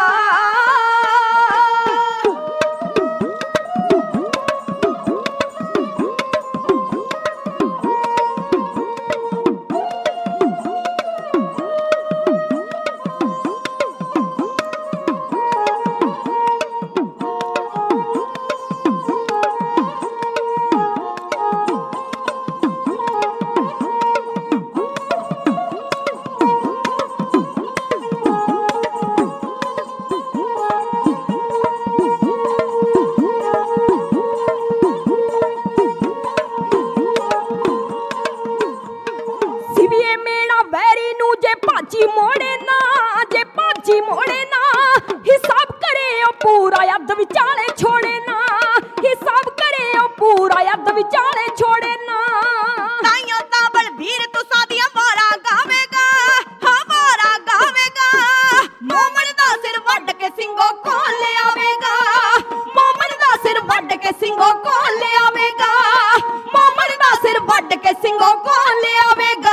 ਭਾਜੀ ਮੋੜੇ ਨਾ, ਜੇ ਭਾਜੀ ਮੋੜੇ ਨਾ, ਹਿਸਾਬ ਕਰੇ ਉਹ ਪੂਰਾ ਅੱਧ ਵਿਚਾਲੇ ਛੋੜੇ ਨਾ, ਹਿਸਾਬ ਕਰੇ ਉਹ ਪੂਰਾ ਅੱਧ ਵਿਚਾਲੇ ਛੋੜੇ ਨਾ। ਤਾਈਓ ਤਾਂ ਬਲਬੀਰ ਤੁਸਾਂ ਦੀਆਂ ਵਾਰਾਂ ਗਾਵੇਗਾ, ਹਾਂ ਵਾਰਾਂ ਗਾਵੇਗਾ। ਮੋਮਨ ਦਾ ਸਿਰ ਵੱਢ ਕੇ ਸਿੰਘੋ ਕੌਣ ਲਿਆਵੇਗਾ, ਮੋਮਨ ਦਾ ਸਿਰ ਵੱਢ ਕੇ ਸਿੰਘੋ ਕੌਣ ਲਿਆਵੇਗਾ, ਮੋਮਨ ਦਾ ਸਿਰ ਵੱਢ ਕੇ ਸਿੰਘੋ ਕੌਣ ਲਿਆਵੇਗਾ।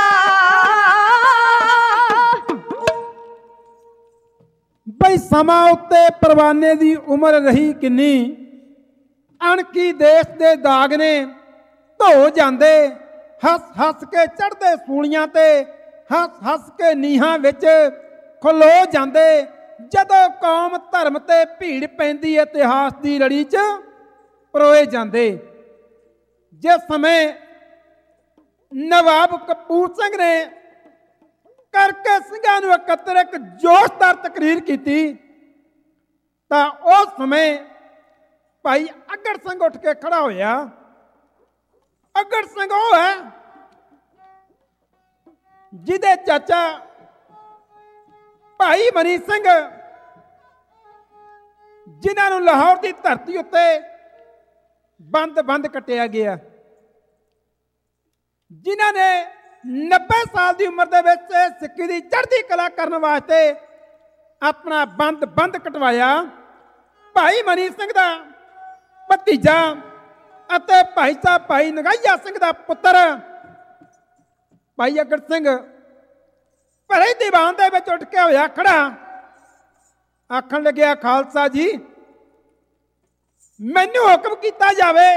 ਬਈ ਸਮਾਂ ਉੱਤੇ ਪਰਵਾਨੇ ਦੀ ਉਮਰ ਰਹੀ ਕਿੰਨੀ, ਅਣਕੀ ਦੇਸ਼ ਦੇ ਦਾਗ ਨੇ ਧੋ ਜਾਂਦੇ। ਹੱਸ ਹੱਸ ਕੇ ਚੜ੍ਹਦੇ ਸੂਲੀਆਂ ਤੇ, ਹੱਸ ਹੱਸ ਕੇ ਨੀਹਾਂ ਵਿੱਚ ਖਲੋ ਜਾਂਦੇ। ਜਦੋਂ ਕੌਮ ਧਰਮ ਤੇ ਭੀੜ ਪੈਂਦੀ ਇਤਿਹਾਸ ਦੀ ਲੜੀ 'ਚ ਪਰੋਏ ਜਾਂਦੇ। ਜਿਸ ਸਮੇਂ ਨਵਾਬ ਕਪੂਰ ਸਿੰਘ ਨੇ ਕਰਕੇ ਸਿੰਘਾਂ ਨੂੰ ਇਕੱਤਰ ਇੱਕ ਜੋਸ਼ਦਾਰ ਤਕਰੀਰ ਕੀਤੀ ਤਾਂ ਉਸ ਸਮੇਂ ਭਾਈ ਅਗੜ ਸਿੰਘ ਉੱਠ ਕੇ ਖੜਾ ਹੋਇਆ। ਅਗੜ ਸਿੰਘ ਉਹ ਹੈ ਜਿਹਦੇ ਚਾਚਾ ਭਾਈ ਮਨੀ ਸਿੰਘ, ਜਿਨ੍ਹਾਂ ਨੂੰ ਲਾਹੌਰ ਦੀ ਧਰਤੀ ਉੱਤੇ ਬੰਦ ਬੰਦ ਕੱਟਿਆ ਗਿਆ, ਜਿਨ੍ਹਾਂ ਨੇ ਨੱਬੇ ਸਾਲ ਦੀ ਉਮਰ ਦੇ ਵਿੱਚ ਸਿੱਖੀ ਦੀ ਚੜ੍ਹਦੀ ਕਲਾ ਕਰਨ ਵਾਸਤੇ ਆਪਣਾ ਬੰਦ ਬੰਦ ਕਟਵਾਇਆ। ਭਾਈ ਮਨੀ ਸਿੰਘ ਦਾ ਭਤੀਜਾ ਅਤੇ ਭਾਈ ਸਾਹਿਬ ਭਾਈ ਨਗਾਈਆ ਸਿੰਘ ਦਾ ਪੁੱਤਰ ਭਾਈ ਅਗੜ ਸਿੰਘ ਭਰੇ ਦੀਵਾਨ ਦੇ ਵਿੱਚ ਉੱਠ ਕੇ ਹੋਇਆ ਖੜਾ। ਆਖਣ ਲੱਗਿਆ, ਖਾਲਸਾ ਜੀ ਮੈਨੂੰ ਹੁਕਮ ਕੀਤਾ ਜਾਵੇ,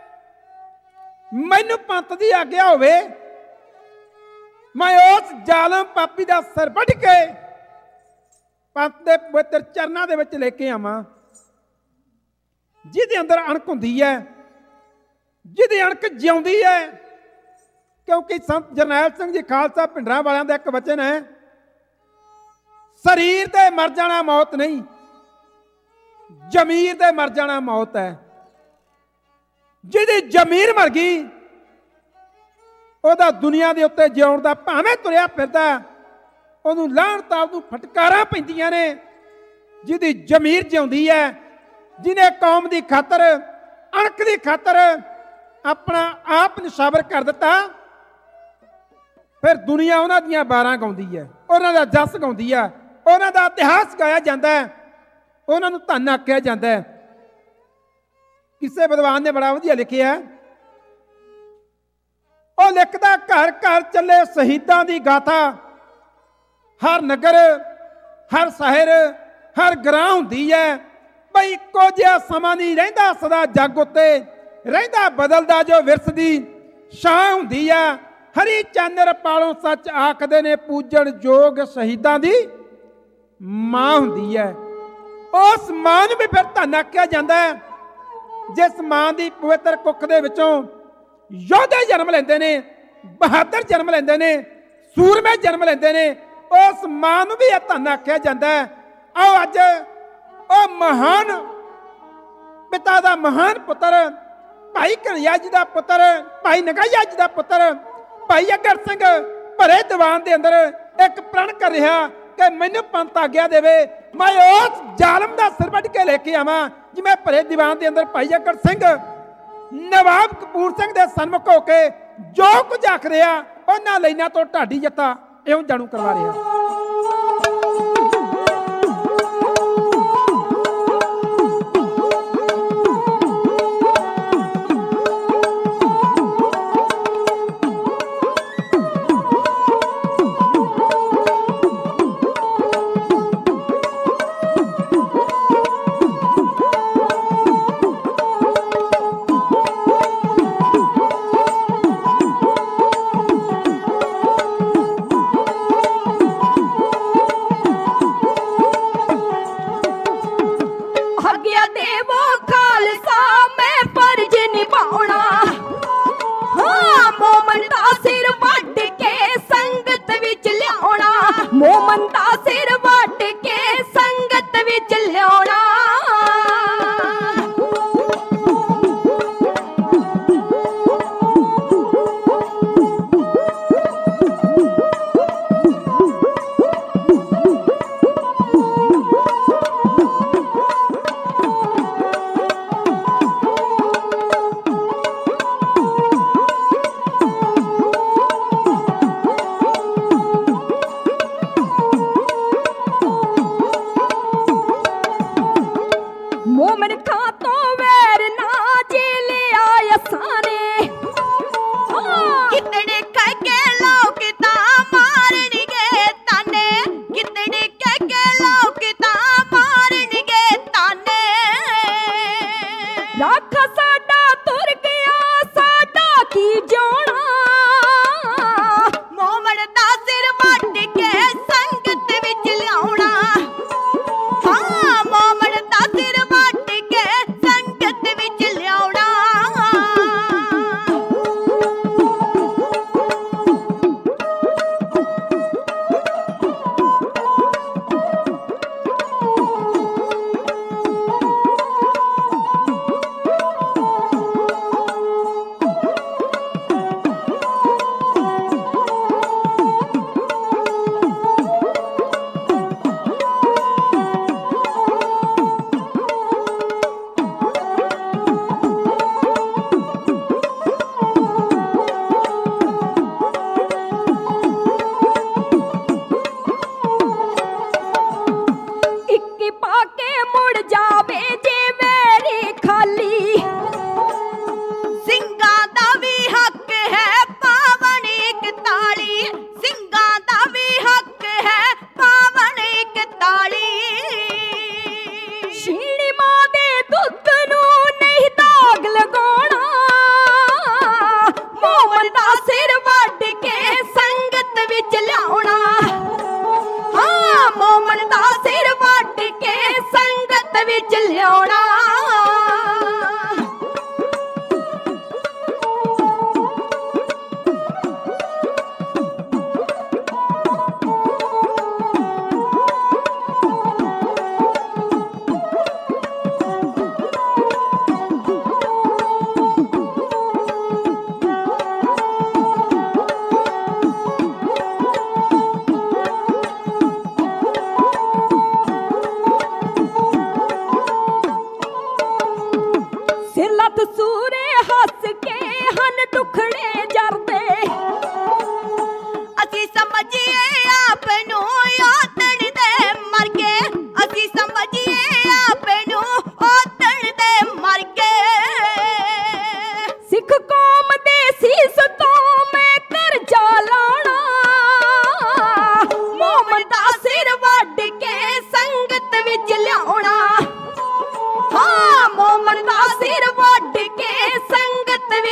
ਮੈਨੂੰ ਪੰਥ ਦੀ ਆਗਿਆ ਹੋਵੇ, ਮੈਂ ਉਸ ਜ਼ਾਲਮ ਪਾਪੀ ਦਾ ਸਿਰ ਵੱਢ ਕੇ ਪੰਥ ਦੇ ਪਵਿੱਤਰ ਚਰਨਾਂ ਦੇ ਵਿੱਚ ਲੈ ਕੇ ਆਵਾਂ, ਜਿਹਦੇ ਅੰਦਰ ਅਣਖ ਹੁੰਦੀ ਹੈ, ਜਿਹਦੀ ਅਣਖ ਜਿਉਂਦੀ ਹੈ। ਕਿਉਂਕਿ ਸੰਤ ਜਰਨੈਲ ਸਿੰਘ ਜੀ ਖਾਲਸਾ ਭਿੰਡਰਾਂ ਵਾਲਿਆਂ ਦਾ ਇੱਕ ਵਚਨ ਹੈ, ਸਰੀਰ ਦੇ ਮਰ ਜਾਣਾ ਮੌਤ ਨਹੀਂ, ਜ਼ਮੀਰ ਦੇ ਮਰ ਜਾਣਾ ਮੌਤ ਹੈ। ਜਿਹਦੀ ਜ਼ਮੀਰ ਮਰ ਗਈ ਉਹਦਾ ਦੁਨੀਆ ਦੇ ਉੱਤੇ ਜਿਉਣ ਦਾ ਭਾਵੇਂ ਤੁਰਿਆ ਫਿਰਦਾ, ਉਹਨੂੰ ਲਾਹਣਤਾਂ ਉਹਨੂੰ ਫਟਕਾਰਾਂ ਪੈਂਦੀਆਂ ਨੇ। ਜਿਹਦੀ ਜ਼ਮੀਰ ਜਿਉਂਦੀ ਹੈ, ਜਿਹਨੇ ਕੌਮ ਦੀ ਖਾਤਰ ਅਣਖ ਦੀ ਖਾਤਰ ਆਪਣਾ ਆਪ ਨਿਸ਼ਾਵਰ ਕਰ ਦਿੱਤਾ, ਫਿਰ ਦੁਨੀਆ ਉਹਨਾਂ ਦੀਆਂ ਬਾਰਾਂ ਗਾਉਂਦੀ ਹੈ, ਉਹਨਾਂ ਦਾ ਜਸ ਗਾਉਂਦੀ ਹੈ, ਉਹਨਾਂ ਦਾ ਇਤਿਹਾਸ ਗਾਇਆ ਜਾਂਦਾ ਹੈ, ਉਹਨਾਂ ਨੂੰ ਧੰਨ ਆਖਿਆ ਜਾਂਦਾ ਹੈ। ਕਿਸੇ ਵਿਦਵਾਨ ਨੇ ਬੜਾ ਵਧੀਆ ਲਿਖਿਆ, ਉਹ ਲਿਖਦਾ, ਘਰ ਘਰ ਚੱਲੇ ਸ਼ਹੀਦਾਂ ਦੀ ਗਾਥਾ, ਹਰ ਨਗਰ ਹਰ ਸ਼ਹਿਰ ਹਰ ਗ੍ਰਾਂ ਹੁੰਦੀ ਹੈ ਬਈ ਇੱਕੋ ਜਿਹਾ ਸਮਾਂ ਨਹੀਂ ਰਹਿੰਦਾ ਸਦਾ ਜੱਗ ਉੱਤੇ, ਰਹਿੰਦਾ ਬਦਲਦਾ ਜੋ ਵਿਰਸ ਦੀ ਛਾਂ ਹੁੰਦੀ ਆ। ਹਰੀ ਚਾਨਰ ਪਾਲੋਂ ਸੱਚ ਆਖਦੇ ਨੇ, ਪੂਜਣ ਯੋਗ ਸ਼ਹੀਦਾਂ ਦੀ ਮਾਂ ਹੁੰਦੀ ਹੈ। ਉਸ ਮਾਂ ਨੂੰ ਵੀ ਫਿਰ ਧੰਨ ਆਖਿਆ ਜਾਂਦਾ ਹੈ ਜਿਸ ਮਾਂ ਦੀ ਪਵਿੱਤਰ ਕੁੱਖ ਦੇ ਵਿੱਚੋਂ ਯੋਧੇ ਜਨਮ ਲੈਂਦੇ ਨੇ, ਬਹਾਦਰ ਜਨਮ ਲੈਂਦੇ ਨੇ, ਸੂਰਮੇ ਜਨਮ ਲੈਂਦੇ ਨੇ। ਉਸ ਮਾਂ ਨੂੰ ਵੀ ਇਹ ਧੰਨ ਆਖਿਆ ਜਾਂਦਾ ਹੈ। ਆਓ ਅੱਜ ਉਹ ਮਹਾਨ ਪਿਤਾ ਦਾ ਮਹਾਨ ਪੁੱਤਰ ਭਾਈ ਘਨੱਈਆ ਜੀ ਦਾ ਪੁੱਤਰ, ਭਾਈ ਨਗਾਈਆ ਜੀ ਦਾ ਪੁੱਤਰ ਭਾਈ ਅਗਰ ਸਿੰਘ ਭਰੇ ਦੀਵਾਨ ਦੇ ਅੰਦਰ ਇੱਕ ਪ੍ਰਣ ਕਰ ਰਿਹਾ ਕਿ ਮੈਨੂੰ ਪੰਥ ਆਗਿਆ ਦੇਵੇ, ਮੈਂ ਉਸ ਜ਼ਾਲਮ ਦਾ ਸਿਰ ਵੱਢ ਕੇ ਲੈ ਕੇ ਆਵਾਂ। ਜਿਵੇਂ ਭਰੇ ਦੀਵਾਨ ਦੇ ਅੰਦਰ ਭਾਈ ਅਗਰ ਸਿੰਘ ਨਵਾਬ ਕਪੂਰ ਸਿੰਘ ਦੇ ਸਨਮੁਖ ਹੋ ਕੇ ਜੋ ਕੁਝ ਆਖ ਰਿਹਾ, ਉਹਨਾਂ ਲਾਈਨਾਂ ਤੋਂ ਢਾਡੀ ਜੱਤਾ ਇਉਂ ਜਾਣੂ ਕਰਵਾ ਰਿਹਾ।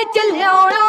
ਵਿੱਚ ਲਿਆਉਣਾ।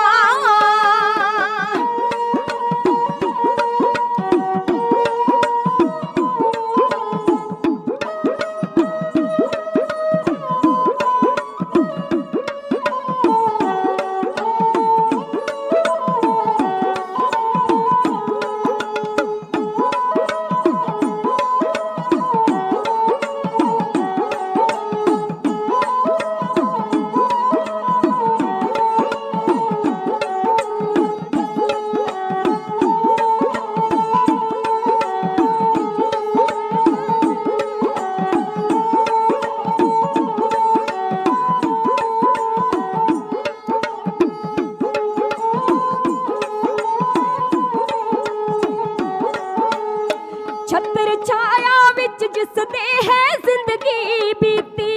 ਛਤਰ ਛਾਇਆ ਵਿੱਚ ਜਿਸ ਦੇ ਹੈ ਜ਼ਿੰਦਗੀ ਬੀਤੀ,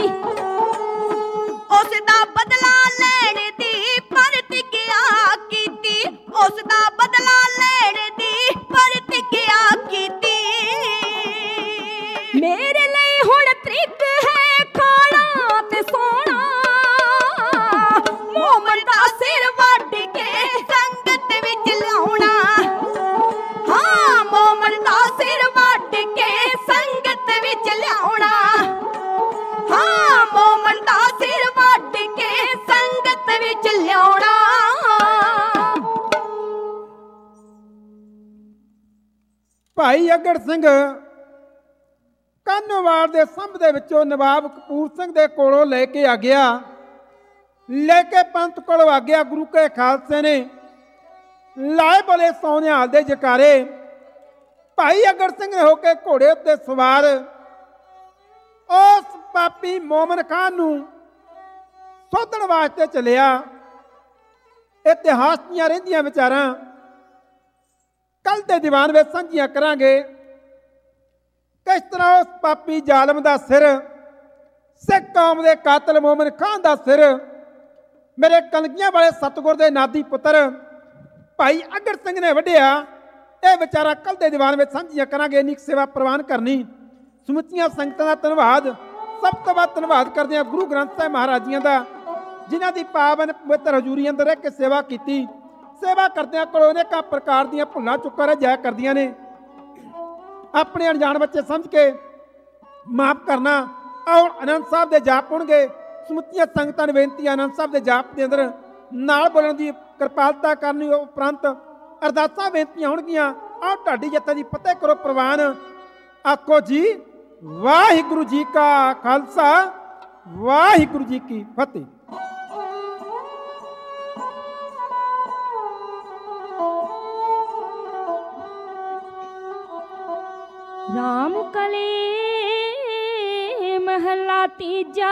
ਉਸ ਦਾ ਬਦਲਾ ਲੈਣ ਦੀ ਪ੍ਰਤਿੱਗਿਆ ਕੀਤੀ, ਉਸ ਦਾ ਬਦਲਾ ਲੈਣ ਦੀ ਪ੍ਰਤਿੱਗਿਆ ਕੀਤੀ। ਮੇਰੇ ਲਈ ਹੁਣ ਤਰੀਕ ਹੈ ਖਾਣਾ ਤੇ ਸੋਣਾ, ਮੋਮਨ ਦਾ ਸਿਰ ਵੱਢ ਕੇ ਸੰਗਤ ਵਿੱਚ ਲਿਆਉਣਾ। ਹਾਂ ਮੋਮਨ ਦਾ ਸਿਰ ਵੱਢ ਕੇ ਸੰਗਤ ਵਿੱਚ ਲਿਆਉਣਾ। ਹਾਂ ਮੋਮਨ ਦਾ ਸਿਰ ਵੱਢ ਕੇ ਸੰਗਤ ਵਿੱਚ ਲਿਆਉਣਾ। ਭਾਈ ਅਗੜ ਸਿੰਘ ਕਾਹਨੋਵਾਲ ਦੇ ਸੰਭ ਦੇ ਵਿੱਚੋਂ ਨਵਾਬ ਕਪੂਰ ਸਿੰਘ ਦੇ ਕੋਲੋਂ ਲੈ ਕੇ ਆ ਗਿਆ। ਲੈ ਕੇ ਪੰਥ ਕੋਲੋਂ ਆ ਗਿਆ। ਗੁਰੂ ਕੇ ਖਾਲਸੇ ਨੇ ਲਾਏ ਬੋਲੇ ਸੋਨਿਹਾਲ ਦੇ ਜਕਾਰੇ। ਭਾਈ ਅਗੜ ਸਿੰਘ ਨੇ ਹੋ ਕੇ ਘੋੜੇ ਉੱਤੇ ਸਵਾਰ ਉਸ ਪਾਪੀ ਮੋਮਨ ਖਾਨ ਨੂੰ ਸੋਧਣ ਵਾਸਤੇ ਚੱਲਿਆ। ਇਤਿਹਾਸ ਦੀਆਂ ਰਹਿੰਦੀਆਂ ਵਿਚਾਰਾਂ ਕੱਲ ਦੇ ਦੀਵਾਨ ਵਿੱਚ ਸਾਂਝੀਆਂ ਕਰਾਂਗੇ। ਕਿਸ ਤਰ੍ਹਾਂ ਉਸ ਪਾਪੀ ਜ਼ਾਲਮ ਦਾ ਸਿਰ, ਸਿੱਖ ਕੌਮ ਦੇ ਕਾਤਲ ਮੋਮਨ ਖਾਨ ਦਾ ਸਿਰ, ਮੇਰੇ ਕਲਗੀਆਂ ਵਾਲੇ ਸਤਿਗੁਰ ਦੇ ਨਾਦੀ ਪੁੱਤਰ ਭਾਈ ਅਗੜ ਸਿੰਘ ਨੇ ਵੱਢਿਆ। ਇਹ ਵਿਚਾਰਾ ਕੱਲ ਦੇ ਦੀਵਾਨ ਵਿੱਚ ਸਾਂਝੀਆਂ ਕਰਾਂਗੇ। ਇੰਨੀ ਸੇਵਾ ਪ੍ਰਵਾਨ ਕਰਨੀ। ਸਮੁੱਚੀਆਂ ਸੰਗਤਾਂ ਦਾ ਧੰਨਵਾਦ। ਸਭ ਤੋਂ ਵੱਧ ਧੰਨਵਾਦ ਕਰਦੇ ਹਾਂ ਗੁਰੂ ਗ੍ਰੰਥ ਸਾਹਿਬ ਮਹਾਰਾਜ ਜੀਆਂ ਦਾ, ਜਿਨ੍ਹਾਂ ਦੀ ਪਾਵਨ ਪਵਿੱਤਰ ਹਜ਼ੂਰੀ ਅੰਦਰ ਰਹਿ ਕੇ ਸੇਵਾ ਕੀਤੀ। ਸੇਵਾ ਕਰਦਿਆਂ ਕੋਲੋਂ ਅਨੇਕਾਂ ਪ੍ਰਕਾਰ ਦੀਆਂ ਭੁੱਲਾਂ ਚੁੱਕਾਂ ਰਹਿ ਜਾਇਆ ਕਰਦੀਆਂ ਨੇ। ਆਪਣੇ ਅਣਜਾਣ ਬੱਚੇ ਸਮਝ ਕੇ ਮਾਫ ਕਰਨਾ। ਆਓ ਆਨੰਦ ਸਾਹਿਬ ਦੇ ਜਾਪ ਹੋਣਗੇ। ਸਮੁੱਚੀਆਂ ਸੰਗਤਾਂ ਨੂੰ ਬੇਨਤੀ ਹੈ ਆਨੰਦ ਸਾਹਿਬ ਦੇ ਜਾਪ ਦੇ ਅੰਦਰ ਨਾਲ ਬੋਲਣ ਦੀ ਕਿਰਪਾਲਤਾ ਕਰਨੀ। ਉਪਰੰਤ ਅਰਦਾਸਾਂ ਬੇਨਤੀਆਂ ਹੋਣਗੀਆਂ। ਆਓ ਢਾਡੀ ਜੱਥਾ ਦੀ ਫਤਿਹ ਕਰੋ ਪ੍ਰਵਾਨ। ਆਖੋ ਜੀ ਵਾਹਿਗੁਰੂ ਜੀ ਕਾ ਖਾਲਸਾ, ਵਾਹਿਗੁਰੂ ਜੀ ਕੀ ਫਤਿਹ। राम कली महला तीजा,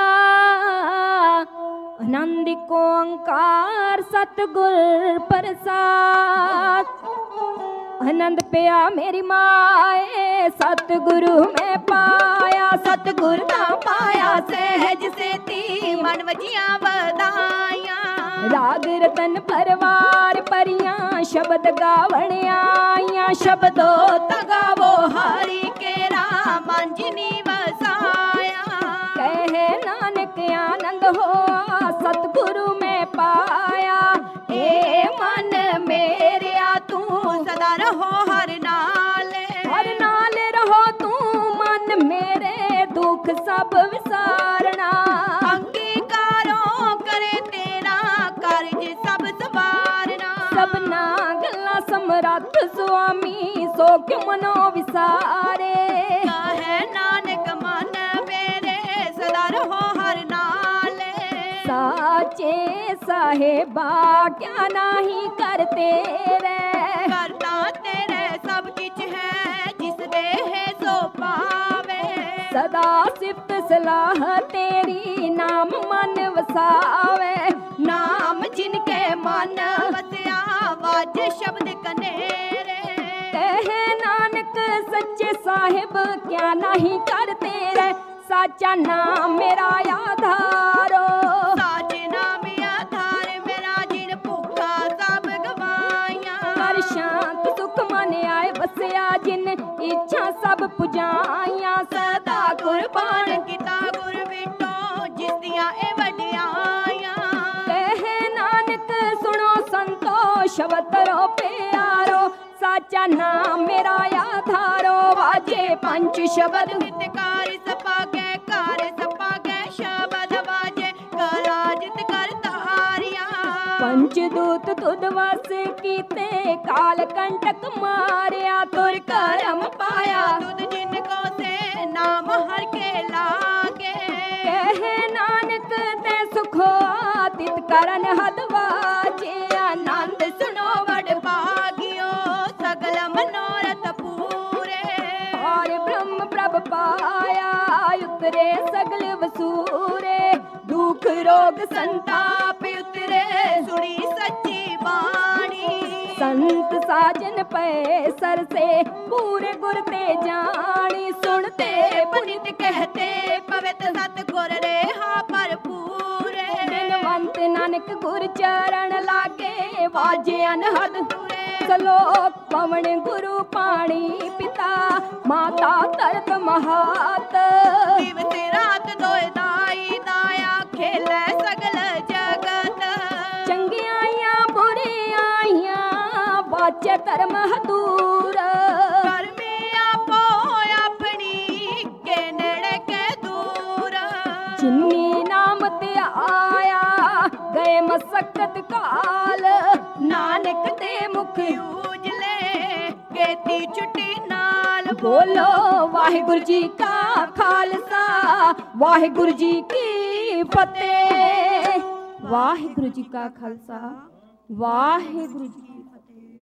आनंद को ओंकार सतगुर प्रसाद। आनंद पिया मेरी माए सतगुरु में पाया, सतगुर ना पाया सहज सेती मन वजिया वदाया। राग रतन परवार परियां शब्द गावण आइयां, शब्दो तगावो हरि केरा मंजनी वसाया। कहे नानक आनंद हो सतगुरु में पाया, ए मन मेरिया तू सदा रहो हर नाल, हर नाल रहो तू मन मेरे दुख सब विसारना। अंगीकारो करे तेरा कार्य सब सवारना, सबना गल्ला समरथ स्वामी सो क्यों मनो विसारे। कहे नानक मन मेरे सदा रहो हर नाल, साचे साहेबा क्या नहीं करते रे। करता तेरे सब किछ है जिस दे है सो पावे, सदा सिफत सलाह तेरी नाम मन वसावे। नाम जिनके मन वसया वाज शब्द कनेरे। कहे नानक सच्चे साहिब क्या नहीं करते रे, साचा नाम मेरा आधारो। साचे नाम आधार मेरा जिन भूखा सब गवाया। कर शांत सुख मन आए बसया जिन इच्छा सब पुजाया। सदा कुर्बान किता गुर बिटो जिस दिया ए वडियाया। कहे नानक शब्द रो प्यारो साचा नाम मेरा आधारो वाजे पंच शब्द हितकारी सपागे कार सपागे शब्द वाजे कला जित कर तारिया पंचदूत तुद वस कीते काल कंटक मारिया तुर करम पाया तुद जिनको से नाम हर के लागे कहे नानक ते सुखो आतित करन हद वाजे आनंद सुनो बड़ भागियो सगल मनोरथ पूरे और ब्रह्म प्रभ पाया उतरे सगल वसूरे दुख रोग संताप उतरे सुनी सच्ची बाणी संत साजन पे सर से पूरे गुर ते जानी सुनते पुनित कहते पवित्र सतगुर रे हा पर पूरे बिनवंत नानक गुर चरण लागे वाजे अनहद सलोक पवन गुरु पाणी पिता माता तरत महात दिवस रात दोय दाई दाया खेले सगल जगत चंगियाइयां बुरियाइयां वाचे धर्म हदूर कर्मी आपो अपनी के नेड़े के दूर जिन्नी नाम ते आया गए मसक्कत काल नानक दे मुख उजले केती छुट्टी नाल बोलो वाहिगुरु जी का खालसा वाहिगुरु जी की फतेह वाहिगुरु जी का खालसा वाहिगुरु जी